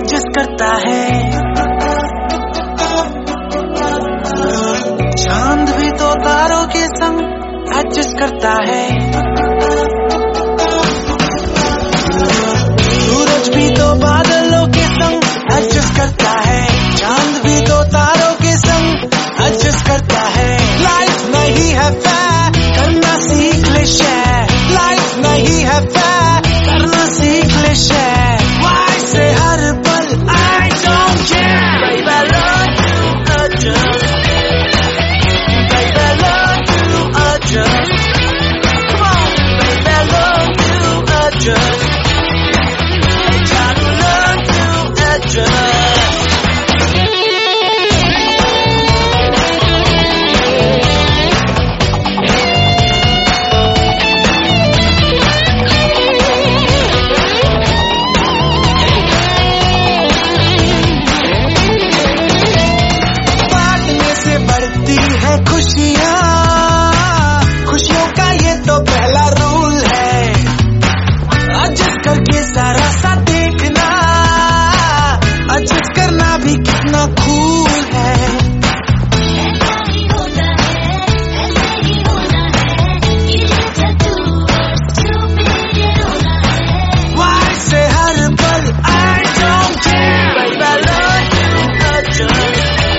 Adjust करता है। चांद भी तो तारों के संग एडजस्ट करता है। सूरज भी तो बादलों के संग एडजस्ट करता है। चांद भी तो तारों के संग एडजस्ट करता है। लाइफ नहीं है फेयर, करना सीख ले शेयर। लाइफ नहीं है फेयर, करना सीख ले शेयर। Why से हर पल I don't care, baby learn to adjust, baby learn to adjust, come on baby learn to adjust, try to learn to adjust. बढ़ती है खुशियाँ, खुशियों का ये तो पहला रूल है। एडजस्ट करके सारा सा देखना, एडजस्ट करना भी कितना कूल है। Why से हर पल I don't care, baby learn to adjust,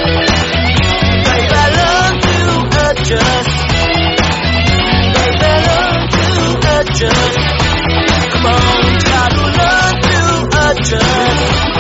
just, baby, learn to adjust. Come on, try to learn to adjust.